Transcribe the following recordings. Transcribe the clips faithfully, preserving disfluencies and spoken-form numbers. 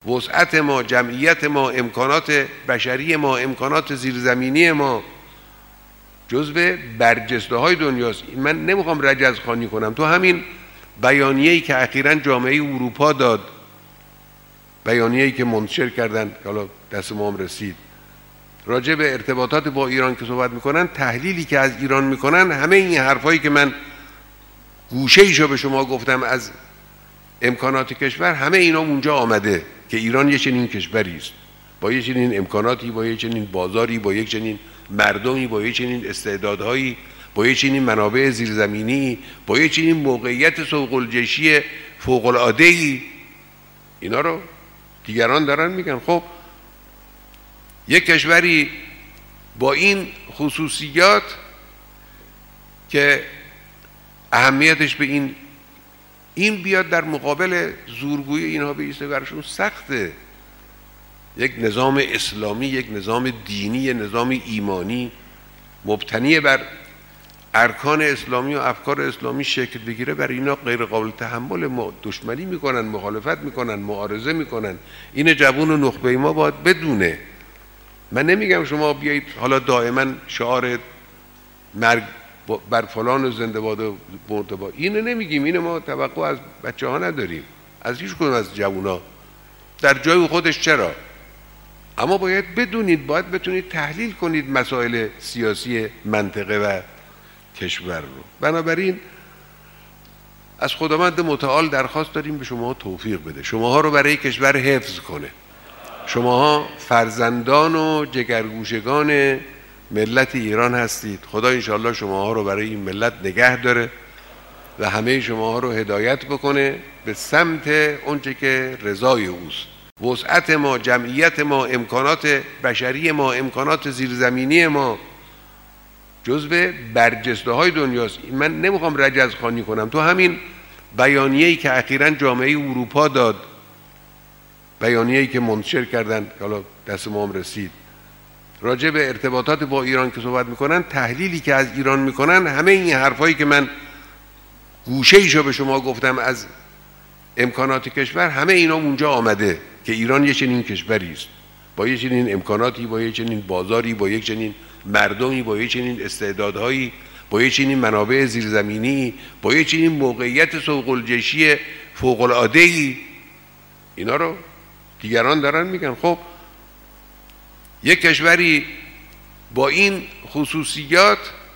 وسعت ما، جمعیت ما، امکانات بشری ما، امکانات زیرزمینی ما جزو برجسته های دنیاست. من نمیخوام رجز خوانی کنم. تو همین بیانیه‌ای که اخیراً جامعه اروپا داد، بیانیه‌ای که منتشر کردن، حالا دست ما هم رسید، راجع به ارتباطات با ایران که صحبت میکنن، تحلیلی که از ایران میکنن، همه این حرفایی که من گوشه ایشو به شما گفتم از امکانات کشور، همه اینا اونجا آمده که ایران یه چنین کشوری است، با یه چنین امکاناتی، با یه چنین بازاری، با یک چنین مردمی، با یه چنین استعدادهایی، با یه چنین منابع زیرزمینی، با یه چنین موقعیت سوق‌الجیشی فوق‌العاده‌ای. اینا رو دیگران دارن میگن. خب یک کشوری با این خصوصیات که اهمیتش به این این بیاد در مقابل زورگویی اینها بیسته، برشون سخته. یک نظام اسلامی، یک نظام دینی، یک نظام ایمانی مبتنی بر ارکان اسلامی و افکار اسلامی شکل بگیره، برای اینا غیر قابل تحمل. ما دشمنی میکنن، مخالفت میکنن، معارضه میکنن. این جوون و نخبه ما باید بدونه. من نمیگم شما بیایید حالا دائما شعار مرگ بر فلان و زنده باد و مرتبا، اینو نمیگیم. اینو ما توقع از بچه ها نداریم، از هیچ کدوم از جوونا، در جای خودش چرا. اما باید بدونید، باید بتونید تحلیل کنید مسائل سیاسی منطقه و کشور رو. بنابراین از خداوند متعال درخواست داریم به شما توفیق بده، شماها رو برای کشور حفظ کنه. شماها فرزندان و جگرگوشگان ملت ایران هستید. خدا انشاءالله شماها رو برای این ملت نگه داره و همه شماها رو هدایت بکنه به سمت اونچه که رضای اوست. وسعت ما، جمعیت ما، امکانات بشری ما، امکانات زیرزمینی ما جزو برجسته های دنیاست. من نمیخوام رجز خوانی کنم. تو همین بیانیه‌ای که اخیراً جامعه اروپا داد، بیانیه‌ای که منتشر کردن، حالا دست ما هم رسید، راجع به ارتباطات با ایران که صحبت میکنن، تحلیلی که از ایران میکنن، همه این حرفایی که من گوشه ایشو به شما گفتم از امکانات کشور، همه اینا اونجا آمده که ایران یه چنین کشوری است، با یه چنین امکاناتی، با یه چنین بازاری، با یک چنین مردمی، با یه چنین استعدادهایی، با یه چنین منابع زیرزمینی، با یه چنین موقعیت سوق‌الجیشی فوق‌العاده‌ای. اینا رو دیگران دارن میگن. خب یک کشوری با این خصوصیات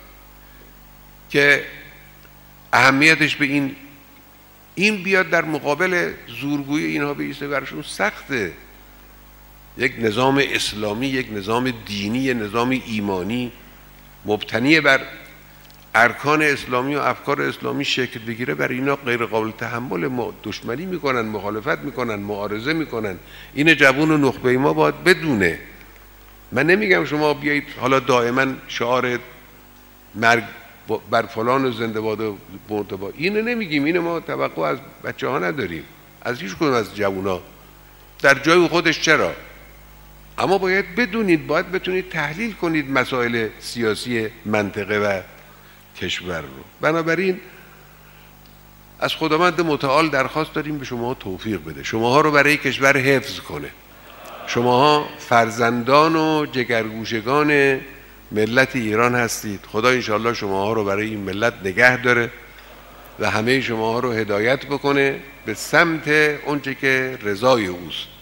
که اهمیتش به این این بیاد در مقابل زورگویی اینها بیسته، برشون سخته. یک نظام اسلامی، یک نظام دینی، یک نظام ایمانی مبتنی بر ارکان اسلامی و افکار اسلامی شکل بگیره، برای اینا غیر قابل تحمل. ما دشمنی میکنن، مخالفت میکنن، معارضه میکنن. این جوون و نخبه ما باید بدونه. من نمیگم شما بیایید حالا دائما شعار مرگ بر فلان و زنده باد و مرتبا، اینو نمیگیم. اینو ما توقع از بچه ها نداریم، از هیچ کدوم از جوونا، در جای خودش چرا. اما باید بدونید، باید بتونید تحلیل کنید مسائل سیاسی منطقه و کشور رو. بنابراین از خداوند متعال درخواست داریم به شما توفیق بده، شماها رو برای کشور حفظ کنه. شماها فرزندان و جگرگوشگان ملت ایران هستید. خدا انشاءالله شماها رو برای این ملت نگه داره و همه شماها رو هدایت بکنه به سمت اونچه که رضای اوست.